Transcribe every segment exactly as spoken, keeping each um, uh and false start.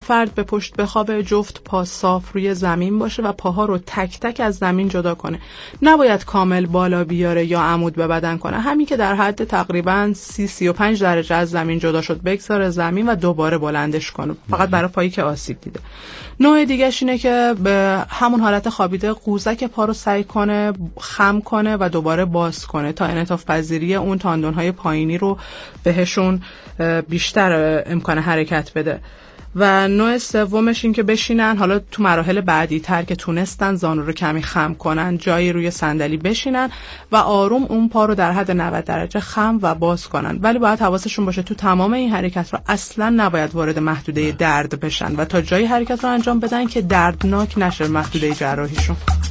فرد به پشت بخوابه، جفت پا صاف روی زمین باشه و پاها رو تک تک از زمین جدا کنه. نباید کامل بالا بیاره یا عمود به بدن کنه. همین که در حد تقریباً سی سی و پنج درجه از زمین جدا شد بگذاره زمین و دوباره بلندش کنه. فقط برای پایی که آسیب دیده. نوع دیگه‌ش اینه که به همون حالت خوابیده قوزک پا رو سعی کنه خم کنه و دوباره باز کنه تا انعطاف پذیری اون تاندون‌های پایینی رو بهشون بیشتر امکان حرکت بده. و نوع سومش این که بشینن، حالا تو مراحل بعدی تر که تونستن زانو رو کمی خم کنن، جایی روی صندلی بشینن و آروم اون پا رو در حد نود درجه خم و باز کنن. ولی باید حواسشون باشه تو تمام این حرکت رو اصلا نباید وارد محدوده درد بشن و تا جایی حرکت رو انجام بدن که دردناک نشه محدوده جراحیشون.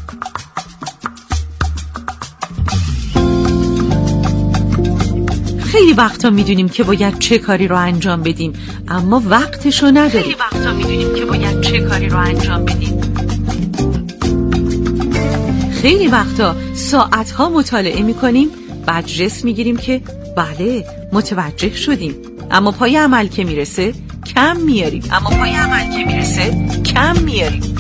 خیلی وقتا میدونیم که باید چه کاری رو انجام بدیم اما وقتشو نداریم. خیلی وقتا میدونیم که باید چه کاری رو انجام بدیم. خیلی وقتا ساعتها مطالعه میکنیم، بعد جس میگیریم که بله متوجه شدیم، اما پای عمل که میرسه کم میاریم. اما پای عمل که میرسه کم میاریم.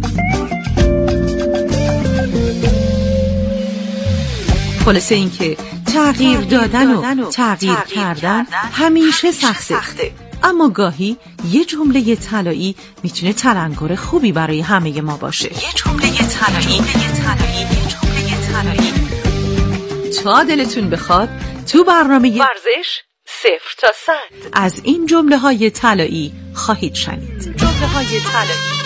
خلاصه این که تغییر دادن و تغییر کردن همیشه سخته، اما گاهی یه جمله طلایی میتونه تلنگر خوبی برای همه ما باشه. یه جمله طلایی، یه طلایی، یه جمله طلایی. تا دلتون بخواد تو برنامه ورزش صفر تا صد از این جمله های طلایی خواهید شنید. جمله های طلایی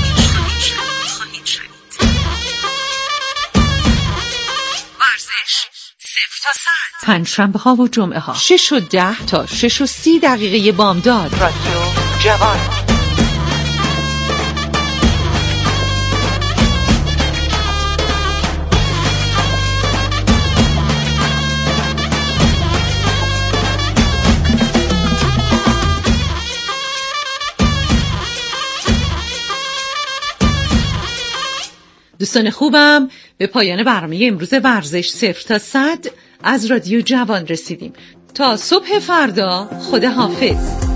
پنجشنبه ها و جمعه ها شش و ده تا شش و سی دقیقه بامداد. رادیو جوان. دوستان خوبم، به پایان برنامه امروز ورزش صفر تا صد از رادیو جوان رسیدیم. تا صبح فردا خدا حافظ.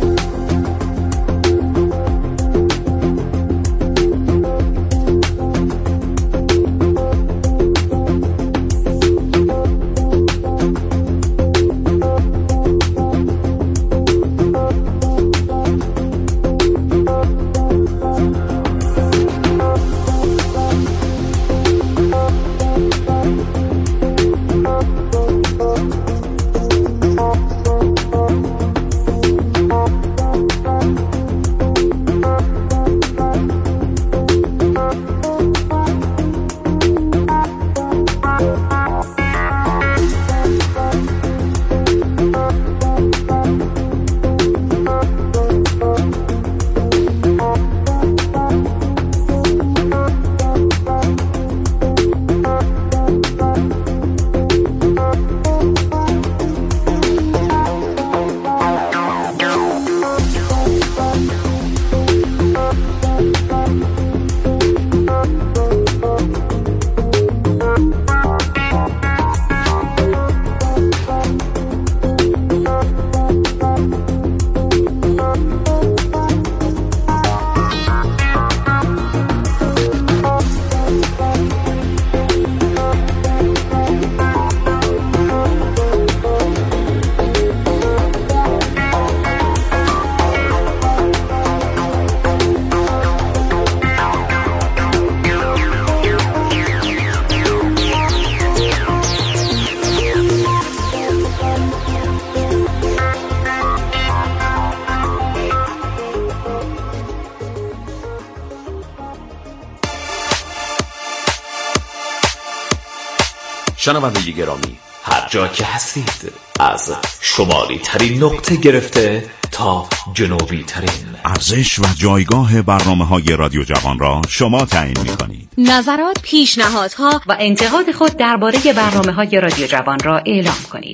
شنونده گرامی، هر جا که هستید، از شمالی ترین نقطه گرفته تا جنوبی ترین، ارزش و جایگاه برنامه‌های رادیو جوان را شما تعیین می‌کنید. نظرات، پیشنهادها و انتقاد خود درباره برنامه‌های رادیو جوان را اعلام کنید.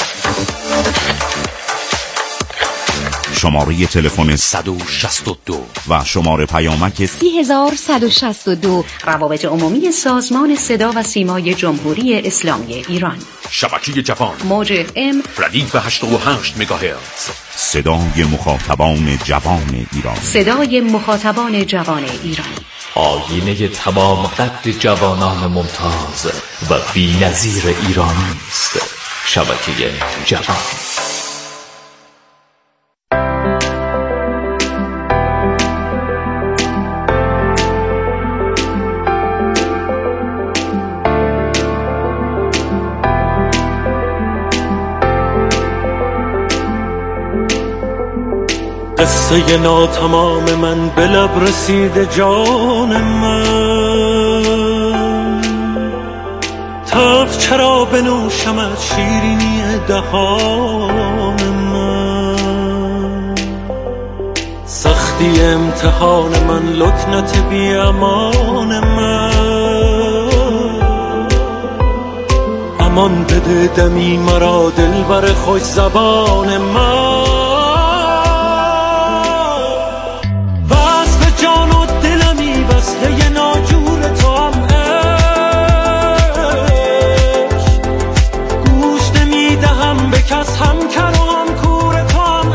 شماره تلفن صد و شصت و دو و شماره پیامک سی هزار صد و شصت و دو روابط عمومی سازمان صدا و سیمای جمهوری اسلامی ایران. شبکه جوان، موج اف ام ردیف هشتاد و هشت مگاهرتز. صدای مخاطبان جوان ایران. صدای مخاطبان جوان ایران. آینه تمام قد جوانان ممتاز و بی‌نظیر ایرانی است. شبکه جوان. قصه ناتمام من به لب رسیده جان من، تلخ چرا بنوشمت شیرینی دهان من. سختی امتحان من، لکنت بی امان من. امان بده دمی مرا دلبر خوش زبان من. یه ناجور تو هم عشق، گوش نمیدهم به کس، هم کر و هم کور تو هم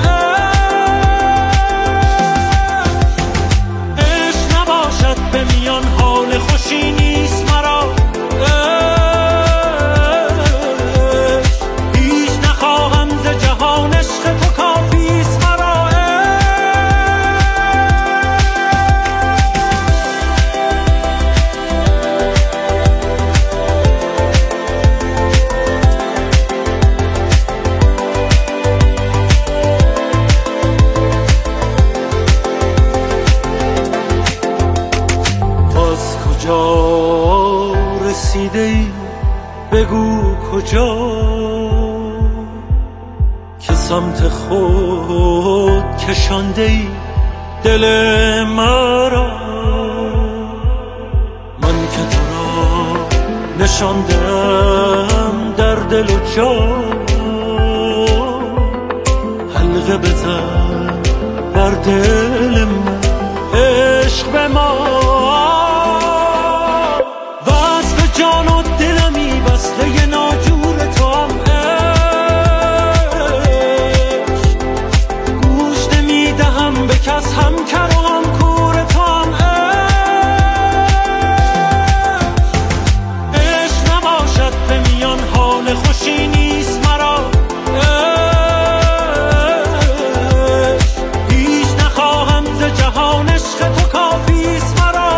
عشق. عشق نباشد به میان حال خوشی نیست مرا عشق. هیچ نخواهم ز جهان، عشق تو کافیست مرا. رسیده ای بگو کجا، که سمت خود کشانده ای دل مرا. من که تو را نشاندم در دل و جان، حلقه بزن بر دل من، عشق به ما. جان و دلمی بسته یه ناجور تو هم عشق، گوش نمیدهم به کس، هم کر و هم کور تو هم عشق. عشق نباشد به میان حال خوشی نیست مرا عشق. هیچ نخواهم ز جهان، عشق تو کافیست مرا.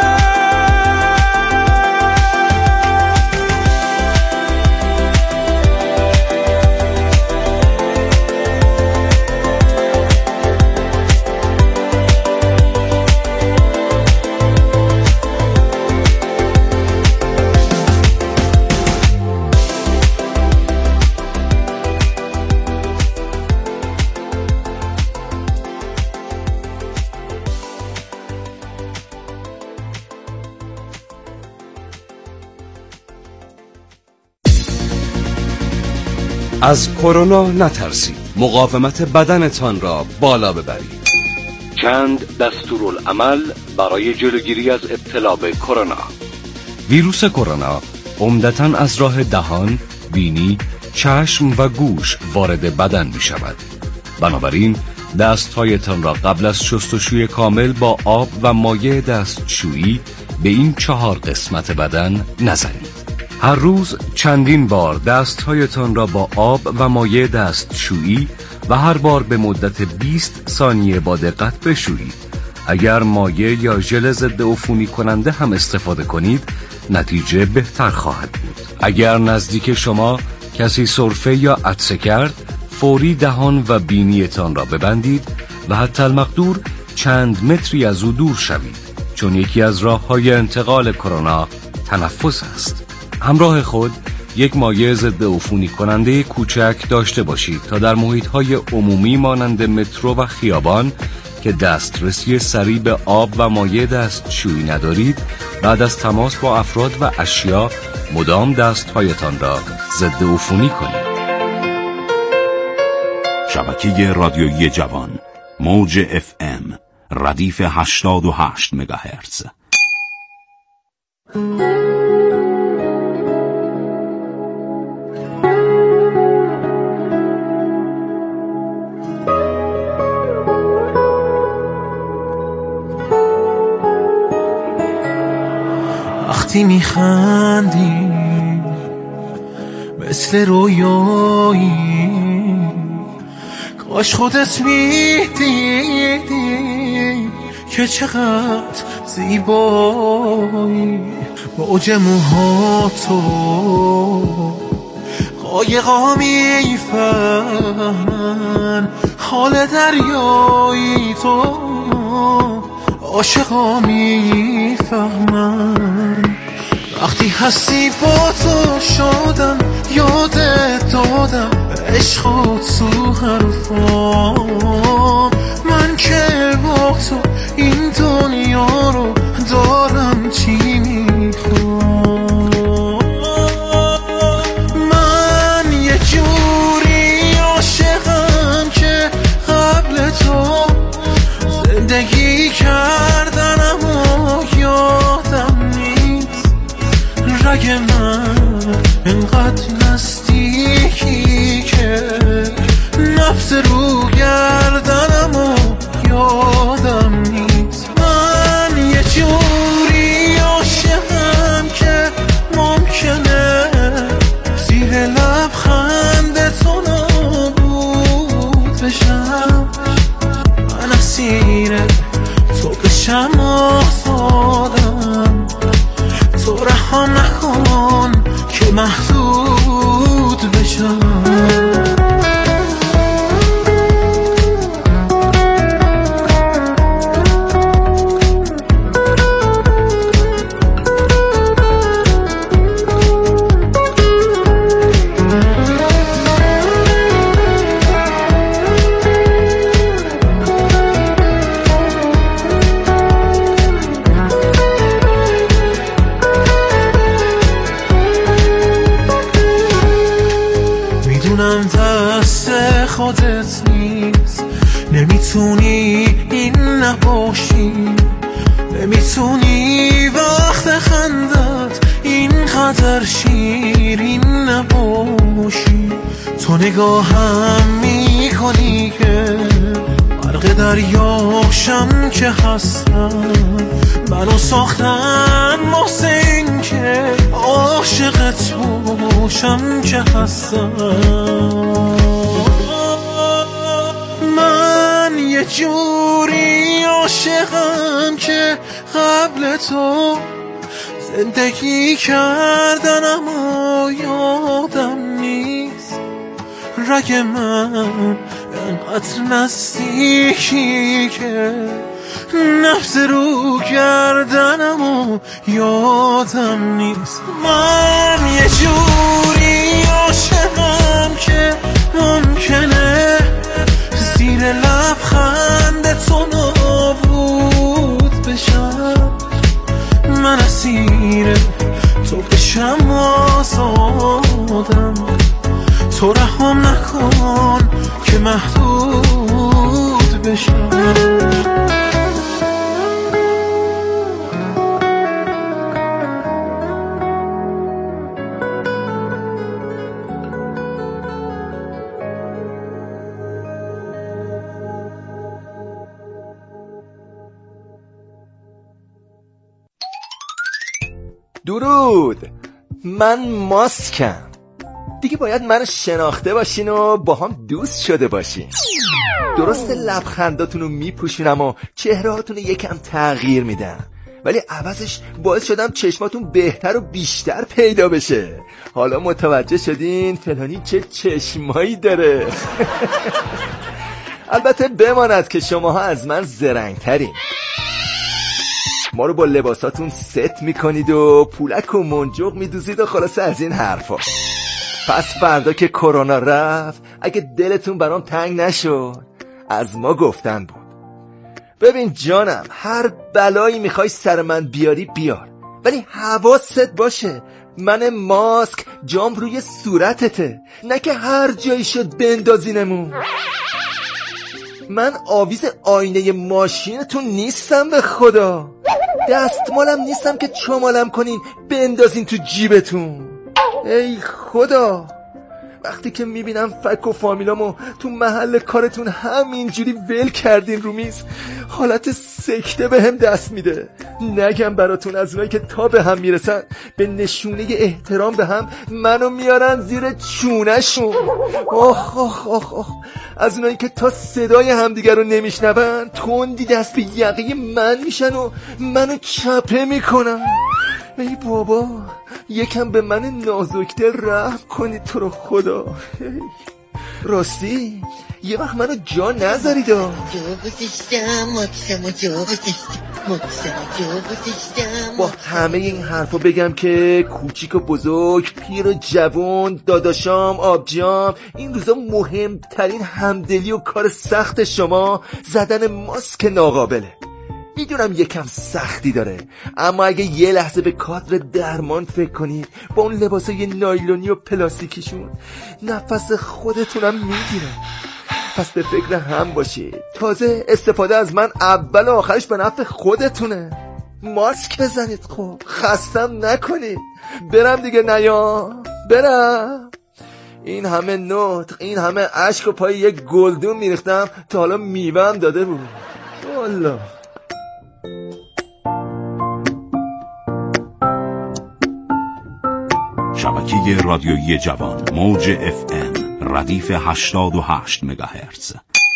از کرونا نترسید، مقاومت بدنتان را بالا ببرید. چند دستورالعمل برای جلوگیری از ابتلا به کرونا. ویروس کرونا عمدتاً از راه دهان، بینی، چشم و گوش وارد بدن می شود. بنابراین دستهایتان را قبل از شستشوی کامل با آب و مایع دستشویی به این چهار قسمت بدن نزنید. هر روز چندین بار دستهایتان را با آب و مایع دستشویی و هر بار به مدت بیست ثانیه با دقت بشویید. اگر مایع یا ژل ضد عفونی کننده هم استفاده کنید، نتیجه بهتر خواهد بود. اگر نزدیک شما کسی سرفه یا عطسه کرد، فوری دهان و بینیتان را ببندید و حتی المقدور چند متری از او دور شوید، چون یکی از راه‌های انتقال کرونا تنفس است. همراه خود یک مایع ضد عفونی کننده کوچک داشته باشید تا در محیط‌های عمومی مانند مترو و خیابان که دسترسی سریع به آب و مایع دستشویی ندارید، بعد از تماس با افراد و اشیا مدام دستهایتان را ضد عفونی کنید. شبکه رادیویی جوان، موج اف ام، ردیف هشتاد و هشت مگاهرتز. وقتی میخندی مثل رویایی، کاش خودت میدیدی که چقدر زیبایی. موج موهاتو قایقا میفهمن، حال دریایی تو عاشقا میفهمن. وقتی هستی با تو شدم، یادت دادم عشق و تو حرفام. من که با تو این دنیا رو دارم چی میخوام. من یه جوری عاشقم که قبل تو زندگی کردن اما یادم نیست. رگ من انقدر نزدیکی که نفس رو گردنم و یادم نیست. من یه جوری عاشقم که ممکنه زیر لبخند تو نابود بشم. من اسیر تو بشم آزادم، تو رها نکن که محدود بشم. دست خودت نیست، نمیتونی این نباشی، نمیتونی وقت خندت اینقدر شیرین نباشی. تو نگاهم میکنی که غرق دریاشم که هستم. منو ساختن محسن که عاشقت باشم که هستم. من یه جوری عاشقم که قبل تو زندگی کردن اما یادم نیست. رگ من انقدر نزدیکی که نفس رو گردنم و یادم نیست. من یه جوری عاشقم که ممکنه زیر لبخند تو نابود بشم. من اسیر تو بشم آزادم، تو رحم نکن که محدود بشم. درود، من ماسکم. دیگه باید منو شناخته باشین و با هم دوست شده باشین. درست لبخنداتونو میپوشونم و چهرهاتونو یکم تغییر میدم، ولی عوضش باعث شدم چشماتون بهتر و بیشتر پیدا بشه. حالا متوجه شدین فلانی چه چشمایی داره؟ البته بماند که شماها از من زرنگترین. ما رو با لباساتون ست میکنید و پولک و منجوق میدوزید و خلاصه از این حرفا. پس فردا که کرونا رفت اگه دلتون برام تنگ نشد، از ما گفتن بود. ببین جانم، هر بلایی میخوای سر من بیاری بیار، ولی حواست باشه من ماسک جام روی صورتته، نه که هر جایی شد بندازینمون. من آویز آینه ماشینتون نیستم به خدا، دستمالم نیستم که چمالم کنین بندازین تو جیبتون. ای خدا، وقتی که میبینم فک و فامیلامو تو محل کارتون همینجوری ول کردین رو میز، حالت سکته به هم دست میده. نگم براتون از اونایی که تا به هم میرسن به نشونه احترام به هم منو میارن زیر چونشون. آخ آخ آخ آخ از اونایی که تا صدای همدیگر رو نمیشنون تندی دست به یقه من میشن و منو چپه میکنن. ای بابا یکم به من نازک‌دل رحم کنید تو رو خدا. راستی یه وقت منو جا نذارید. با همه این حرفا بگم که کوچیک و بزرگ، پیر و جوان، داداشام، آبجام، این روزا مهمترین همدلی و کار سخت شما زدن ماسک ناقابله. میدونم یکم سختی داره، اما اگه یه لحظه به کادر درمان فکر کنید با اون لباسای نایلونی و پلاستیکیشون نفس خودتونم میگیره. پس به فکر هم باشید. تازه استفاده از من اول و آخرش به نفع خودتونه. ماسک بزنید خب، خستم نکنید. برم دیگه نیا برم. این همه نطق، این همه اشک و پای یک گلدون میریختم تا حالا میوه‌ام داده بود. والله شبکه رادیویی جوان موج اف ام ردیف هشتاد و هشت مگاهرتز.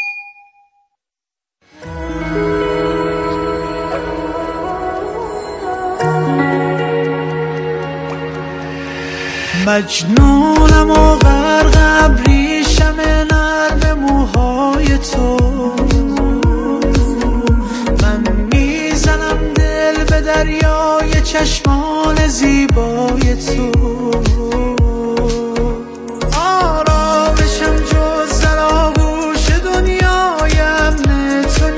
مجنونم و غرق ابریشم نرم موهای تو، من میزنم دل به دریای چشمان زیبای تو. آرامشم جز در آغوش دنیای امن تو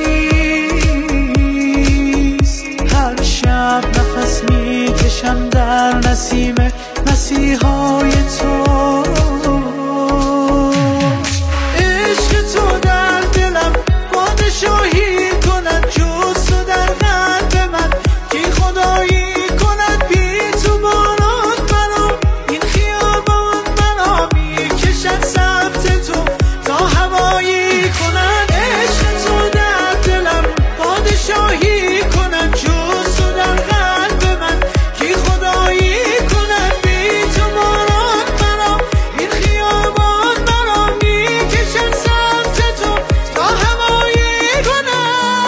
نیست. هر شب نفس میکشم در نسیم مسیحای تو. عشق تو در دلم پادشاهی کند، جز تو در قلب من کی خدایی کند. بی تو باران منو این خیابان منو میکشد سمت تو تا هوایی کند. عشق تو در دلم پادشاهی کند، جز تو در قلب من کی خدایی کند. بی تو باران منو این خیابان منو میکشد سمت تو تا هوایی کند.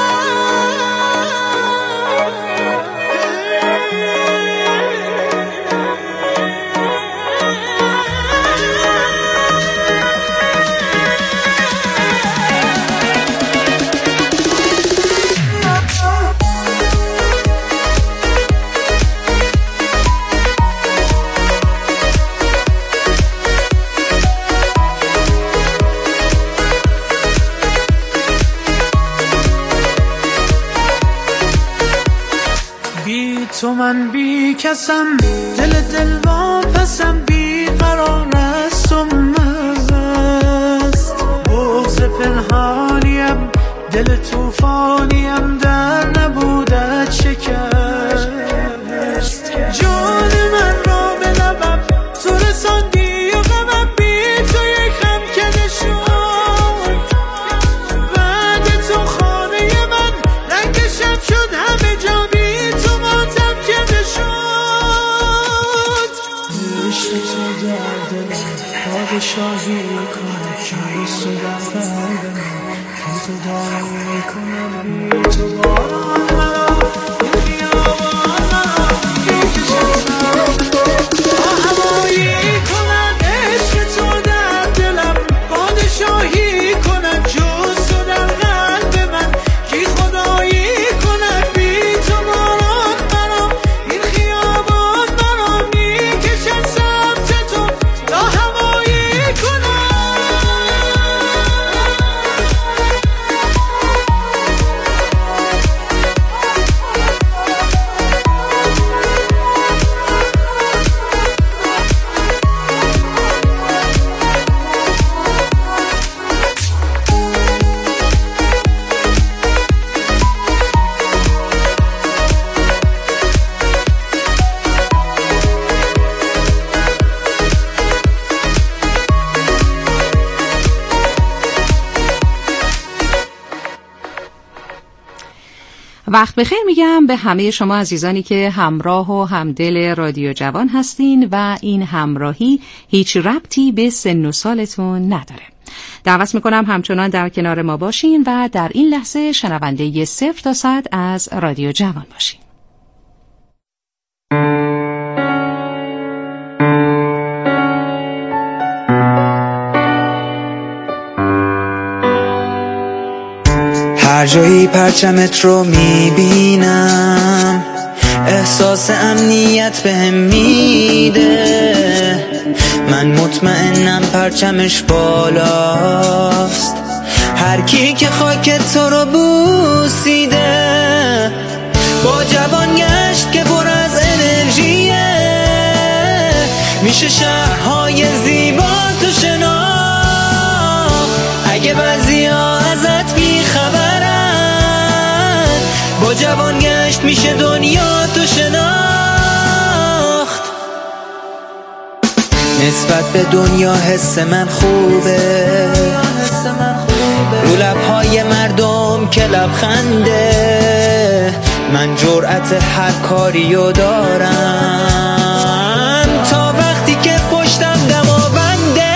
بی تو من بی کسم، دل دل واپسم، بی قرار است و مست. بغض پنهانیم، دل توفانیم، در نبودت شکست. جان من را به لبم تو رساندی و غمم بی تو یک خم کده شد. بعد تو خانه من رنگ شب شد، همه جا بی تو ماتم کده شد. عشق تو در دلم پادشاهی کنه، کیست تو در قلب من کی تو داری کنه. بی تو باران منو این خیابان منو میکشد سمت تو تا هوایی کند. عشق تو در دلم پادشاهی کند، جز تو در قلب من کی خدایی کند. بی تو باران منو این خیابان منو میکشد سمت تو تا هوایی کند. وقت بخیر میگم به همه شما عزیزانی که همراه و همدل رادیو جوان هستین و این همراهی هیچ ربطی به سن و سالتون نداره. دعوت میکنم همچنان در کنار ما باشین و در این لحظه شنونده صفر تا صد از رادیو جوان باشین. هر جایی پرچمت رو میبینم احساس امنیت بهم میده، من مطمئنم پرچمش بالاست، هر کی که خاک تو رو بوسیده با جوان گشت که پر از انرژیه، میشه شهرهای زیبا تو شناخت، اگه بعضیا ازت بیخبرن با جوان گشت میشه دنیا تو شناخت. نسبت به دنیا حس من خوبه، رو لبهای مردم که لبخنده، من جرأت هر کاریو دارم تا وقتی که پشتم دماونده،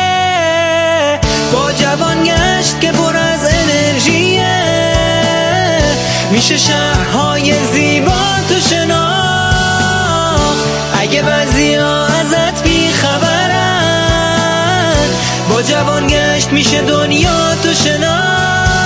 با جوان گشت که پر از انرژیه، میشه شهرهای زیبا تو شناخت، اگه بعضیا ازت بیخبرن با جوان گشت میشه دنیا تو شناخت.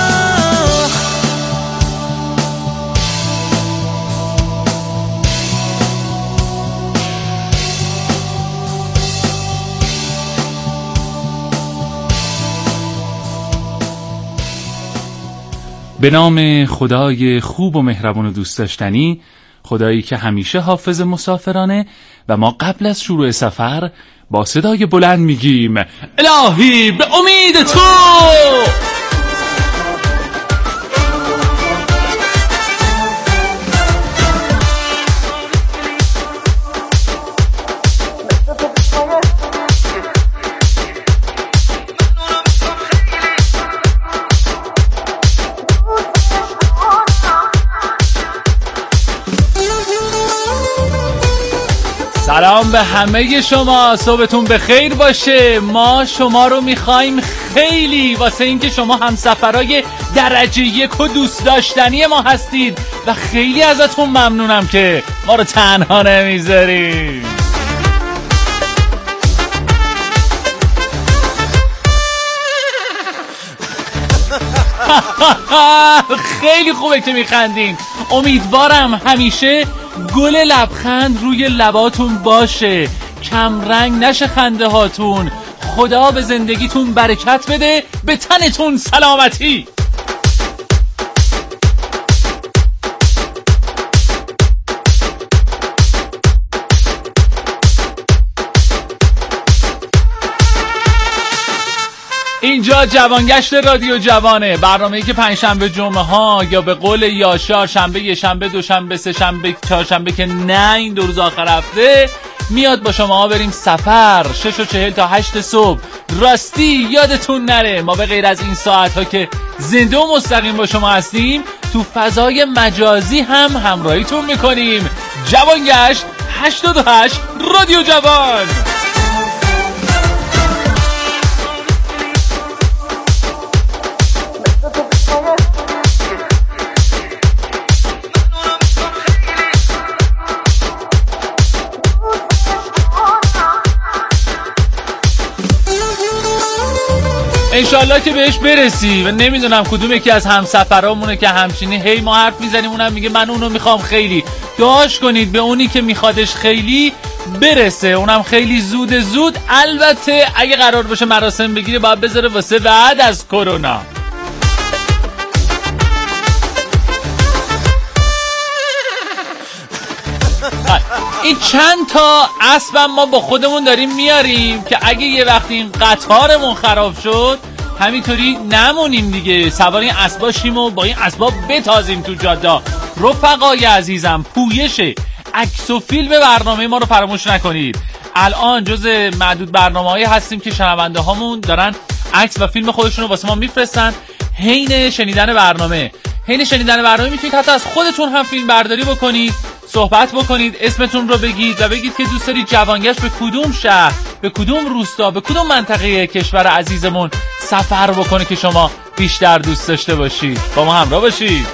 به نام خدای خوب و مهربان و دوست داشتنی، خدایی که همیشه حافظ مسافرانه، و ما قبل از شروع سفر با صدای بلند میگیم الهی به امید تو. سلام به همه شما، صبحتون بخیر باشه. ما شما رو میخوایم خیلی، واسه اینکه شما همسفرای درجه یک و دوست داشتنی ما هستید و خیلی ازتون ممنونم که ما رو تنها نمیذارید. خیلی خوبه که میخندین. امیدوارم همیشه گل لبخند روی لباتون باشه، کم رنگ نشه خنده هاتون. خدا به زندگیتون برکت بده، به تنتون سلامتی. اینجا جوانگشت رادیو جوانه، برنامه‌ای که پنجشنبه جمعه ها یا به قول یاشار شنبه یه شنبه دوشنبه سه شنبه چهارشنبه که نه این دو روز آخر هفته میاد با شما بریم سفر. شش و چهل تا هشت صبح. راستی یادتون نره ما به غیر از این ساعت ها که زنده و مستقیم با شما هستیم، تو فضای مجازی هم همراهیتون میکنیم. جوانگشت هشتاد و هشت رادیو جوان. انشالله که بهش برسی و نمیدونم کدوم یکی از همسفرامونه که همچینی هی ما حرف میزنیم اونم میگه من اونو میخوام خیلی. دعاش کنید به اونی که میخوادش خیلی برسه، اونم خیلی زود زود. البته اگه قرار باشه مراسم بگیره باید بذاره واسه بعد از کرونا. این چند تا اسبم ما با خودمون داریم میاریم که اگه یه وقتی این قطارمون خراب شد همینطوری نمونیم دیگه، سوار این اسبا شیم و با این اسبا بتازیم تو جاده. رفقای عزیزم، پویش عکس و فیلم برنامه ما رو فراموش نکنید. الان جز معدود برنامه‌هایی هستیم که شنونده هامون دارن عکس و فیلم خودشون رو واسه ما میفرستن حین شنیدن برنامه. حین شنیدن برنامه میتونید حتی از خودتون هم فیلم برداری بکنید، صحبت بکنید، اسمتون رو بگید و بگید که دوست دارید جوانگشت به کدوم شهر، به کدوم روستا، به کدوم منطقه کشور عزیزمون سفر بکنه که شما بیشتر دوست داشته باشید. با ما همراه باشید.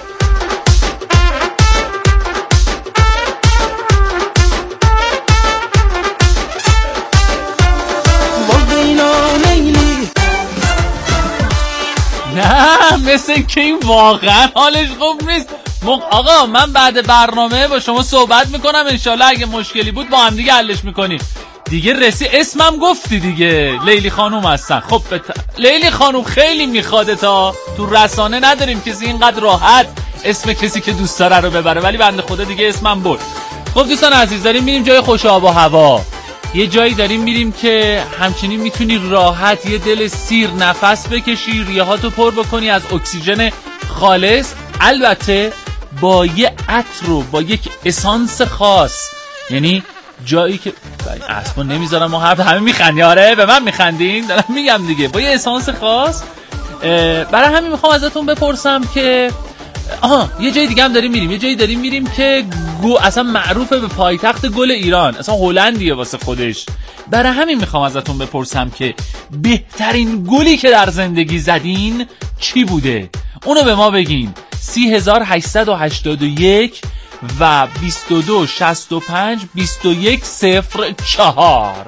نه مثل که این واقعا حالش خوب نیست. آقا من بعد برنامه با شما صحبت میکنم، انشالله اگه مشکلی بود با هم دیگه حلش میکنیم دیگه. رسی اسمم گفتی دیگه، لیلی خانوم هستن. خب بت... لیلی خانوم خیلی میخواده، تا تو رسانه نداریم کسی اینقدر راحت اسم کسی که دوست داره رو ببره، ولی بنده خدا دیگه اسمم برد. خب دوستان عزیز، داریم میریم جای خوش آب و هوا، یه جایی داریم میریم که همچنین میتونی راحت یه دل سیر نفس بکشی، ریهاتو پر بکنی از اکسیژن خالص، البته با یه عطر و با یک اسانس خاص. یعنی جایی که اصلا نمیذارم ما حرف، همه میخندی. آره به من میخندین، دارم میگم دیگه، با یه اسانس خاص. برای همین میخوام ازتون بپرسم که آها یه جای دیگه هم داریم میریم، یه جایی داریم میریم که گو اصلا معروفه به پایتخت گل ایران، اصلا هلندیه واسه خودش. برای همین میخوام ازتون بپرسم که بهترین گلی که در زندگی زدین چی بوده؟ اونو به ما بگین. سی هزار هشتصد و هشتاد و یک و بیست و دو شصت و پنج بیست و یک صفر چهار.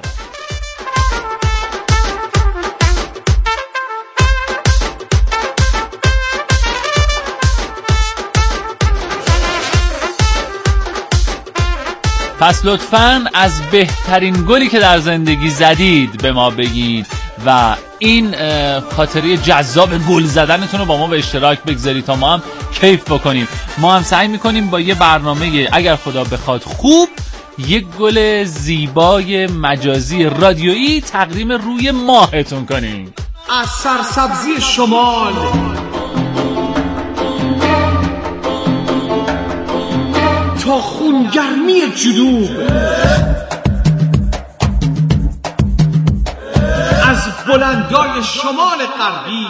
پس لطفاً از بهترین گلی که در زندگی زدید به ما بگید و این خاطره جذاب گل زدنتون رو با ما به اشتراک بگذارید تا ما هم کیف بکنیم. ما هم سعی میکنیم با یه برنامه اگر خدا بخواد خوب یک گل زیبای مجازی رادیویی تقدیم روی ماهتون کنیم. از سرسبزی شمال تا خونگرمی جنوب، از بلندای شمال غربی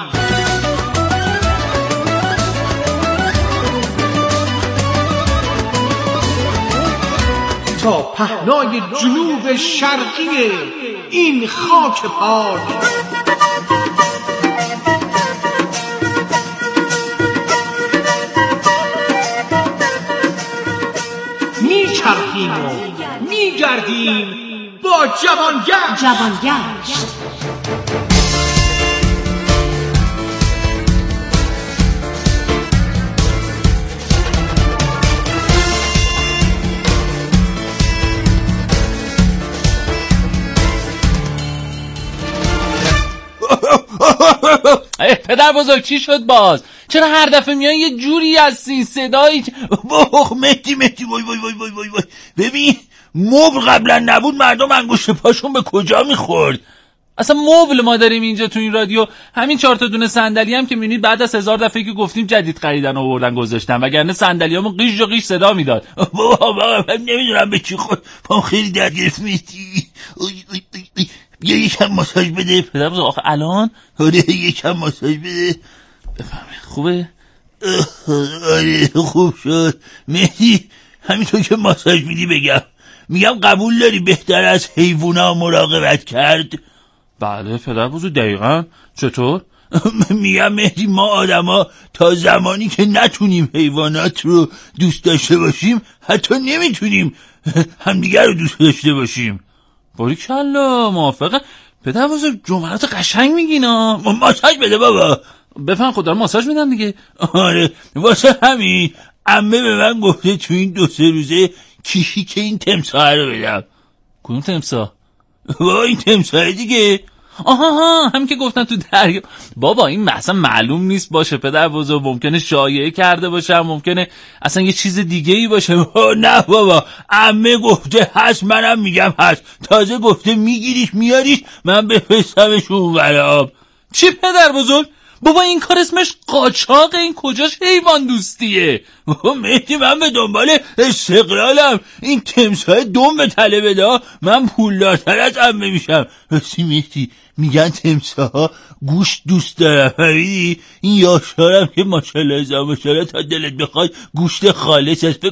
تا پهنای جنوب شرقی این خاک پاک، میچرخیم و میگردیم با جوانگشت. جوانگشت پدر بزرگ چی شد باز؟ چرا هر دفعه میان یه جوری از این صدایی؟ بخ مهدی مهدی وای وای وای وای وای وای ببین مبل قبلا نبود، مردم انگشت پاشون به کجا میخورد؟ اصلا مبل ما داریم اینجا تو این رادیو، همین چهار تا دونه صندلی هم که میبینید بعد از هزار دفعه که گفتیم جدید خریدن و آوردن گذاشتن، وگرنه صندلیامون قیش و قیش صدا میداد. بابا بابا من نمیدونم به چی خود پام خیلی درد گرفت مهدی. بیا یکم ماساژ بده. پدر بزرگ آخه الان؟ آره یکم ماساژ بده. بفهمه خوبه؟ آره خوب شد مهدی. همینطور که ماساژ میدی بگم میگم قبول داری بهتر از حیوونا مراقبت کرد؟ بله پدر بزرگ دقیقا. چطور؟ میگم مهدی ما آدما تا زمانی که نتونیم حیوانات رو دوست داشته باشیم حتی نمیتونیم همدیگر رو دوست داشته باشیم. باریکلا موافقه پدر بزرگ، جملات قشنگ میگینا. ماساژ بده بابا. بفهم خدا رو ماساژ میدم دیگه. آره واسه همین عمه به من گفته تو این دو سه روزه کیشی که این تمساح رو بدم. کدوم تمساح؟ بابا این تمساح دیگه. آها ها هم که گفتن تو دریا. بابا این اصلا معلوم نیست باشه پدر بزرگ، ممکنه شایعه کرده باشه، ممکنه اصلا یه چیز دیگه ای باشه. نه بابا عمه گفته هست، منم میگم هست، تازه گفته میگیریش میاریش من بفرستمش اون ور آب. چی پدر بزرگ؟ بابا این کار اسمش قاچاقه، این کجاش حیوان دوستیه؟ بابا مهدی من به دنبال استقلالم، این تمساح دوم به تله بده من پولدارتر از عمه میشم. راستی مهدی میگن تمساحا گوشت دوست دارم، این یاشارم که ماشاءالله ازا ماشاءالله تا دلت بخواد گوشت خالص است، فکر